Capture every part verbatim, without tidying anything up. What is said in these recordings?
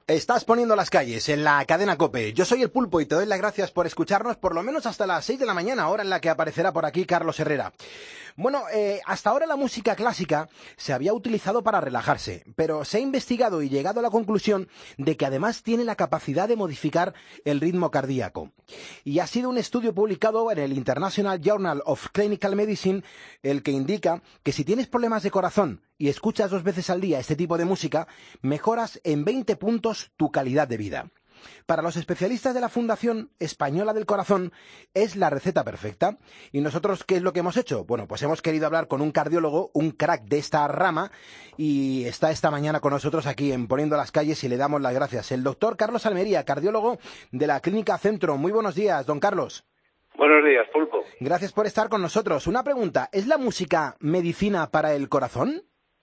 Estás poniendo las calles en la cadena COPE. Yo soy el Pulpo y te doy las gracias por escucharnos por lo menos hasta las seis de la mañana, hora en la que aparecerá por aquí Carlos Herrera. Bueno, eh, hasta ahora la música clásica se había utilizado para relajarse, pero se ha investigado y llegado a la conclusión de que además tiene la capacidad de modificar el ritmo cardíaco. Y ha sido un estudio publicado en el International Journal of Clinical Medicine el que indica que si tienes problemas de corazón y escuchas dos veces al día este tipo de música, mejoras en veinte puntos tu calidad de vida. Para los especialistas de la Fundación Española del Corazón es la receta perfecta. ¿Y nosotros qué es lo que hemos hecho? Bueno, pues hemos querido hablar con un cardiólogo, un crack de esta rama, y está esta mañana con nosotros aquí en Poniendo las Calles y le damos las gracias. El doctor Carlos Almería, cardiólogo de la Clínica Centro. Muy buenos días, don Carlos. Buenos días, Pulpo. Gracias por estar con nosotros. Una pregunta, ¿es la música medicina para el corazón?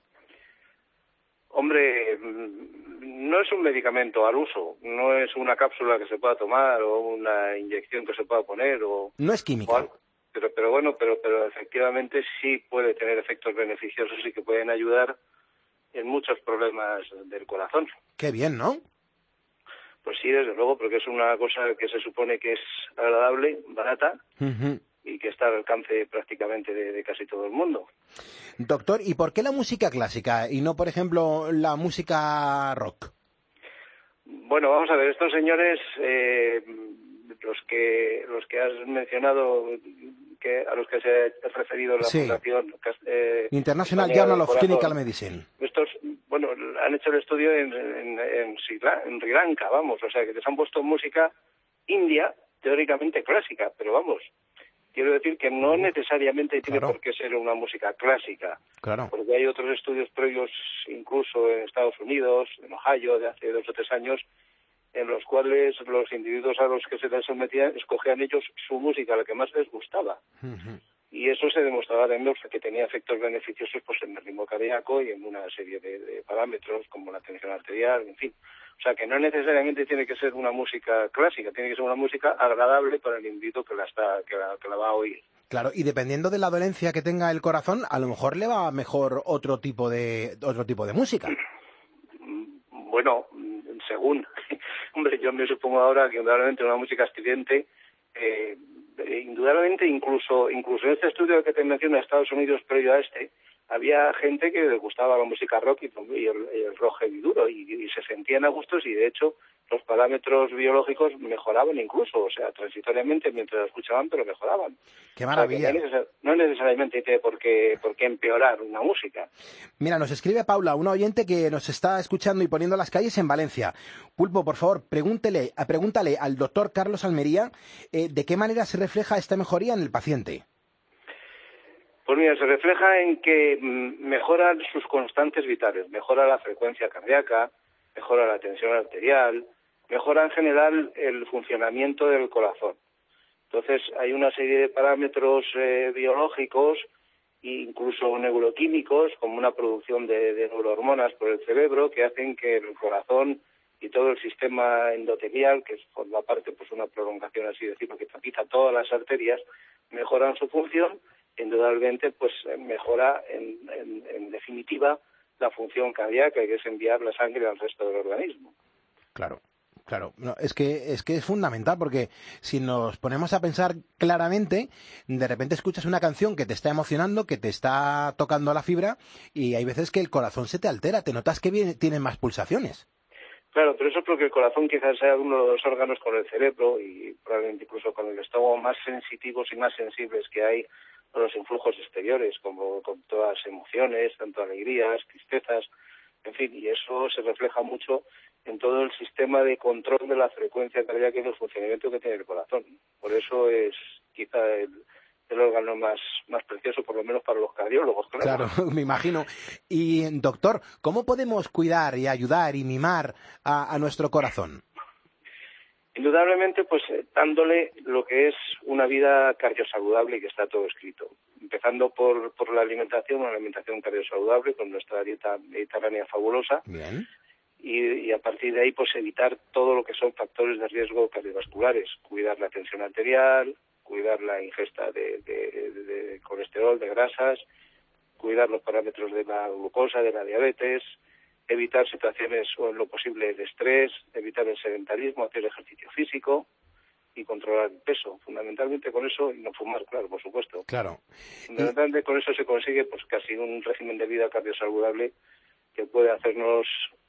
Hombre, no es un medicamento al uso, no es una cápsula que se pueda tomar o una inyección que se pueda poner o... No es química. o algo. Pero, pero bueno, pero, pero efectivamente sí puede tener efectos beneficiosos y que pueden ayudar en muchos problemas del corazón. Qué bien, ¿no? Pues sí, desde luego, porque es una cosa que se supone que es agradable, barata, Uh-huh. y que está al alcance prácticamente de, de casi todo el mundo. Doctor, ¿y por qué la música clásica y no, por ejemplo, la música rock? Bueno, vamos a ver, estos señores, eh, los que los que has mencionado, que a los que se ha referido la Sí. Fundación eh, International Española Journal del of Corazón, Clinical Medicine. estos, bueno, han hecho el estudio en, en, en, Sri, en Sri Lanka, vamos, o sea, que les han puesto música india, teóricamente clásica, pero vamos, quiero decir que no necesariamente tiene Claro. por qué ser una música clásica, Claro. porque hay otros estudios previos, incluso en Estados Unidos, en Ohio, de hace dos o tres años, en los cuales los individuos a los que se les sometían escogían ellos su música, la que más les gustaba. Uh-huh. Y eso se demostraba también que tenía efectos beneficiosos pues en el ritmo cardíaco y en una serie de, de parámetros como la tensión arterial, en fin. O sea, que no necesariamente tiene que ser una música clásica, tiene que ser una música agradable para el individuo que la está que la, que la va a oír. Claro, y dependiendo de la dolencia que tenga el corazón, a lo mejor le va mejor otro tipo de otro tipo de música. Bueno, según. Hombre, yo me supongo ahora que indudablemente una música estridente, eh, indudablemente incluso incluso en este estudio que te menciono de Estados Unidos previo a este, había gente que le gustaba la música rock y el, el rock heavy duro y, y se sentían a gustos y de hecho los parámetros biológicos mejoraban incluso, o sea, transitoriamente mientras la escuchaban, pero mejoraban. ¡Qué maravilla! O sea, que no, neces- no necesariamente tiene por qué, por qué empeorar una música. Mira, nos escribe Paula, una oyente que nos está escuchando y poniendo las calles en Valencia. Pulpo, por favor, pregúntele, pregúntale al doctor Carlos Almería eh, de qué manera se refleja esta mejoría en el paciente. Pues mira, se refleja en que mm, mejoran sus constantes vitales, mejora la frecuencia cardíaca, mejora la tensión arterial, mejora en general el funcionamiento del corazón. Entonces, hay una serie de parámetros eh, biológicos e incluso neuroquímicos, como una producción de, de neurohormonas por el cerebro, que hacen que el corazón y todo el sistema endotelial, que forma parte, pues una prolongación, así decirlo, que tapiza todas las arterias, mejoran su función. Indudablemente, pues mejora, en, en, en definitiva, la función cardíaca, que es enviar la sangre al resto del organismo. Claro. Claro, no, es que es que es fundamental porque si nos ponemos a pensar claramente, de repente escuchas una canción que te está emocionando, que te está tocando la fibra y hay veces que el corazón se te altera, te notas que viene, tiene más pulsaciones. Claro, pero eso es porque el corazón quizás sea uno de los órganos con el cerebro y probablemente incluso con el estómago más sensitivos y más sensibles que hay a los influjos exteriores, como con todas las emociones, tanto alegrías, tristezas, en fin, y eso se refleja mucho en todo el sistema de control de la frecuencia cardíaca y del funcionamiento que tiene el corazón. Por eso es quizá el, el órgano más, más precioso, por lo menos para los cardiólogos, claro. Claro, me imagino. Y, doctor, ¿cómo podemos cuidar y ayudar y mimar a, a nuestro corazón? Indudablemente, pues eh, dándole lo que es una vida cardiosaludable y que está todo escrito. Empezando por, por la alimentación, una alimentación cardiosaludable con nuestra dieta mediterránea fabulosa. Bien. Y, y a partir de ahí, pues evitar todo lo que son factores de riesgo cardiovasculares. Cuidar la tensión arterial, cuidar la ingesta de, de, de, de colesterol, de grasas, cuidar los parámetros de la glucosa, de la diabetes, evitar situaciones o en lo posible de estrés, evitar el sedentarismo, hacer ejercicio físico y controlar el peso. Fundamentalmente con eso, y no fumar, claro, por supuesto. Claro. Fundamentalmente y... con eso se consigue pues casi un régimen de vida cardiosaludable que puede hacernos,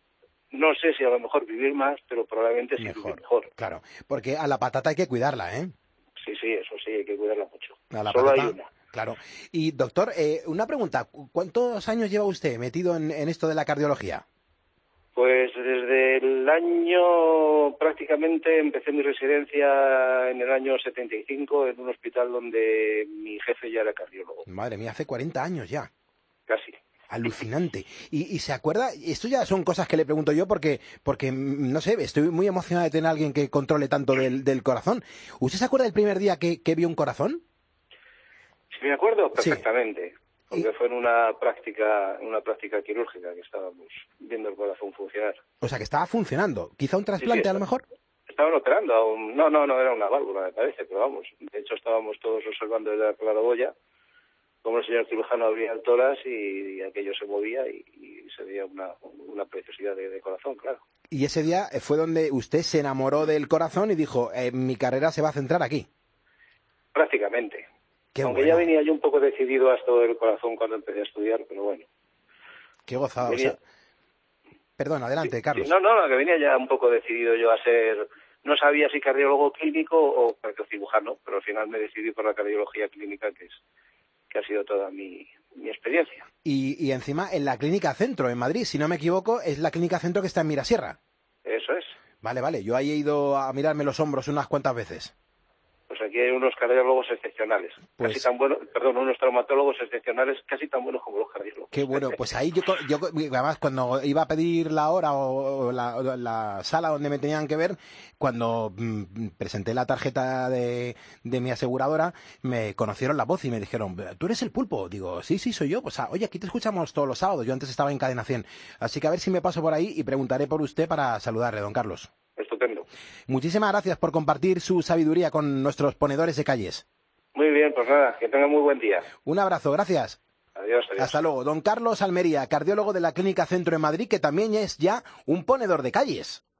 no sé si a lo mejor vivir más, pero probablemente sí mejor, vivir mejor. Claro, porque a la patata hay que cuidarla, ¿eh? Sí, sí, eso sí, hay que cuidarla mucho. A la Solo patata, hay una. Claro. Y doctor, eh, una pregunta, ¿cuántos años lleva usted metido en, en esto de la cardiología? Pues desde el año, prácticamente empecé mi residencia en el año setenta y cinco en un hospital donde mi jefe ya era cardiólogo. Madre mía, hace cuarenta años ya. Casi. Alucinante. Y, y se acuerda, esto ya son cosas que le pregunto yo porque, porque no sé, estoy muy emocionado de tener a alguien que controle tanto del, del corazón. ¿Usted se acuerda del primer día que, que vio un corazón? Sí, me acuerdo perfectamente. Sí. Porque Y... fue en una práctica, una práctica quirúrgica que estábamos viendo el corazón funcionar. O sea, que estaba funcionando. ¿Quizá un trasplante sí, sí, a lo mejor? Estaban operando a un... No, no, no era una válvula, me parece, pero vamos. De hecho, estábamos todos observando desde la claraboya como el señor cirujano abría el tórax y, y aquello se movía y, y se veía una, una preciosidad de, de corazón, claro. Y ese día fue donde usted se enamoró del corazón y dijo, eh, mi carrera se va a centrar aquí. Prácticamente. Qué Aunque bueno. ya venía yo un poco decidido a esto del corazón cuando empecé a estudiar, pero bueno. Qué gozada, venía... o sea... Perdón, adelante, sí, Carlos. Sí, no, no, que venía ya un poco decidido yo a ser... No sabía si cardiólogo clínico o cardiocirujano, pero al final me decidí por la cardiología clínica, que es que ha sido toda mi, mi experiencia. Y, y encima en la Clínica Centro, en Madrid, si no me equivoco, es la Clínica Centro que está en Mirasierra. Eso es. Vale, vale, yo ahí he ido a mirarme los hombros unas cuantas veces. Pues aquí hay unos cardiólogos excepcionales, pues, casi tan buenos, perdón, unos traumatólogos excepcionales, casi tan buenos como los cardiólogos. Qué bueno, pues ahí yo, yo además cuando iba a pedir la hora o, o, la, o la sala donde me tenían que ver, cuando mmm, presenté la tarjeta de, de mi aseguradora, me conocieron la voz y me dijeron, ¿tú eres el Pulpo? Digo, sí, sí, soy yo. Pues, oye, aquí te escuchamos todos los sábados, yo antes estaba en Cadena cien. Así que a ver si me paso por ahí y preguntaré por usted para saludarle, don Carlos. Estupendo. Muchísimas gracias por compartir su sabiduría con nuestros ponedores de calles. Muy bien, pues nada, que tenga muy buen día. Un abrazo, gracias. Adiós, adiós. Hasta luego. Don Carlos Almería, cardiólogo de la Clínica Centro en Madrid, que también es ya un ponedor de calles.